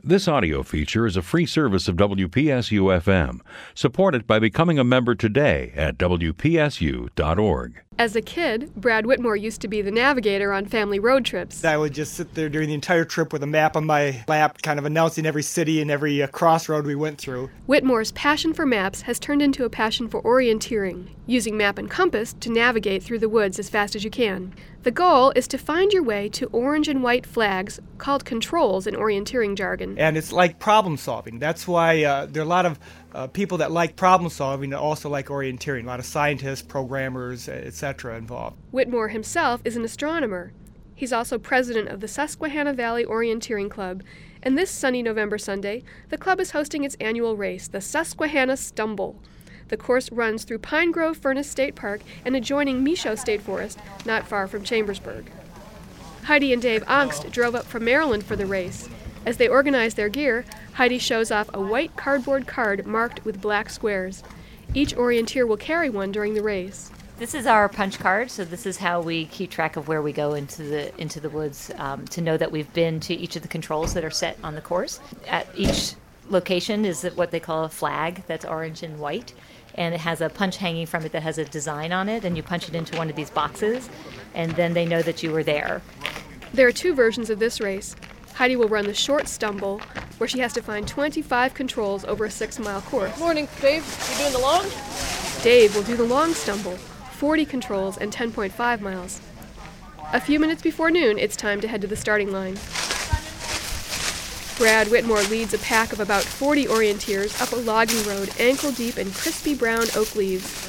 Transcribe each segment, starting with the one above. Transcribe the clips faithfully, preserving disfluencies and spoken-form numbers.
This audio feature is a free service of W P S U F M. Support it by becoming a member today at W P S U dot org. As a kid, Brad Whitmore used to be the navigator on family road trips. I would just sit there during the entire trip with a map on my lap, kind of announcing every city and every uh, crossroad we went through. Whitmore's passion for maps has turned into a passion for orienteering, using map and compass to navigate through the woods as fast as you can. The goal is to find your way to orange and white flags, called controls in orienteering jargon. And it's like problem solving. That's why uh, there are a lot of uh, people that like problem solving that also like orienteering. A lot of scientists, programmers, et cetera involved. Whitmore himself is an astronomer. He's also president of the Susquehanna Valley Orienteering Club, and this sunny November Sunday, the club is hosting its annual race, the Susquehanna Stumble. The course runs through Pine Grove Furnace State Park and adjoining Michaud State Forest, not far from Chambersburg. Heidi and Dave Angst drove up from Maryland for the race. As they organize their gear, Heidi shows off a white cardboard card marked with black squares. Each orienteer will carry one during the race. This is our punch card, so this is how we keep track of where we go into the into the woods, um, to know that we've been to each of the controls that are set on the course. At each location is what they call a flag that's orange and white, and it has a punch hanging from it that has a design on it, and you punch it into one of these boxes, and then they know that you were there. There are two versions of this race. Heidi will run the short stumble, where she has to find twenty-five controls over a six-mile course. Morning, Dave. You doing the long? Dave will do the long stumble, forty controls and ten point five miles. A few minutes before noon, it's time to head to the starting line. Brad Whitmore leads a pack of about forty orienteers up a logging road ankle-deep in crispy brown oak leaves.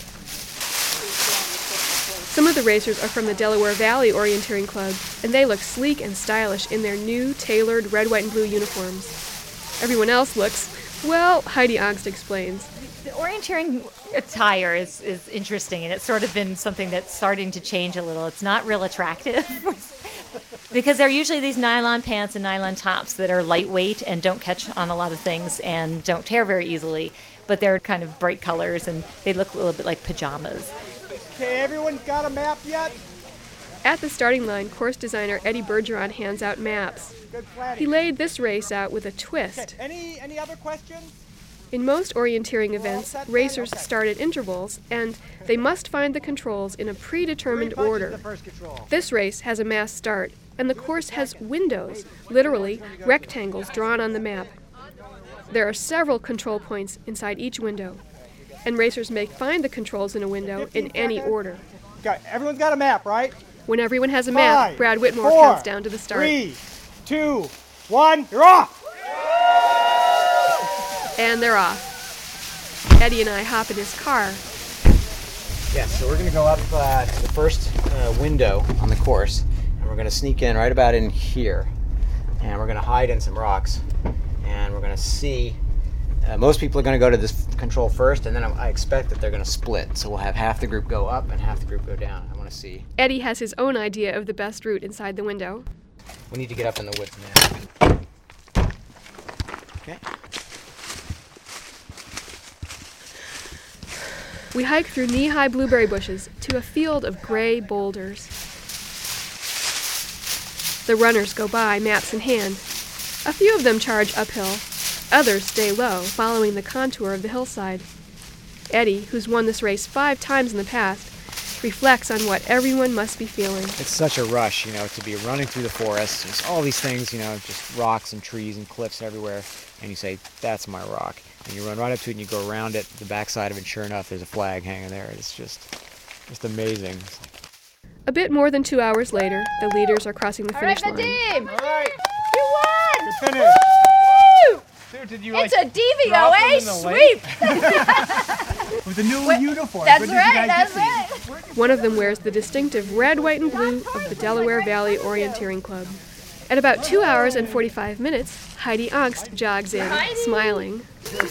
Some of the racers are from the Delaware Valley Orienteering Club, and they look sleek and stylish in their new, tailored red, white, and blue uniforms. Everyone else looks, well, Heidi Angst explains. The orienteering attire is, is interesting, and it's sort of been something that's starting to change a little. It's not real attractive because they're usually these nylon pants and nylon tops that are lightweight and don't catch on a lot of things and don't tear very easily, but they're kind of bright colors, and they look a little bit like pajamas. Okay, everyone got a map yet? At the starting line, course designer Eddie Bergeron hands out maps. Good planning. He laid this race out with a twist. Okay, any, any other questions? In most orienteering events, racers start at intervals, and they must find the controls in a predetermined order. This race has a mass start, and the course has windows, literally rectangles drawn on the map. There are several control points inside each window, and racers may find the controls in a window in any order. Okay, everyone's got a map, right? When everyone has a map, Five, Brad Whitmore four, counts down to the start. Three, two, one, you're off! And they're off. Eddie and I hop in his car. Yeah, so we're going to go up uh, to the first uh, window on the course, and we're going to sneak in right about in here, and we're going to hide in some rocks, and we're going to see, uh, most people are going to go to this control first, and then I expect that they're going to split, so we'll have half the group go up and half the group go down. I want to see. Eddie has his own idea of the best route inside the window. We need to get up in the woods now. Okay. We hike through knee-high blueberry bushes to a field of gray boulders. The runners go by, maps in hand. A few of them charge uphill. Others stay low, following the contour of the hillside. Eddie, who's won this race five times in the past, reflects on what everyone must be feeling. It's such a rush, you know, to be running through the forest. There's all these things, you know, just rocks and trees and cliffs everywhere. And you say, that's my rock. And you run right up to it and you go around it, the backside of it, and sure enough, there's a flag hanging there. It's just, just amazing. A bit more than two hours later, the leaders are crossing the finish line. All right, Vadim! All right, You won! good finish. Woo! Dude, did you, It's like, a D V drop O them A in the lake? sweep! With the new Wait, uniform. That's When did you right, guys that's get these? right. One of them wears the distinctive red, white, and blue of the Delaware Valley Orienteering Club. At about two hours and forty-five minutes, Heidi Angst jogs in, smiling.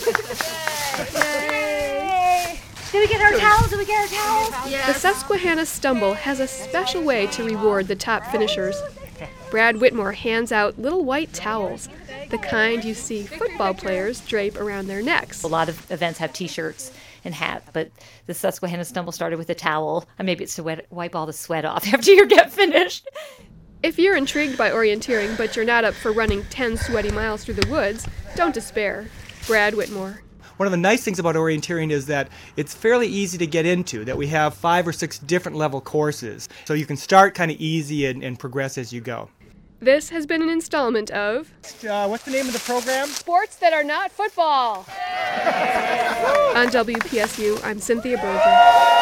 Yay! Did we get our towels? Did we get our towels? The Susquehanna Stumble has a special way to reward the top finishers. Brad Whitmore hands out little white towels, the kind you see football players drape around their necks. A lot of events have T-shirts and hats, but the Susquehanna Stumble started with a towel, and maybe it's to wet, wipe all the sweat off after you get finished. If you're intrigued by orienteering but you're not up for running ten sweaty miles through the woods, don't despair. Brad Whitmore. One of the nice things about orienteering is that it's fairly easy to get into, that we have five or six different level courses. So you can start kind of easy and, and progress as you go. This has been an installment of Uh, what's the name of the program? Sports that are not football. On W P S U, I'm Cynthia Berger.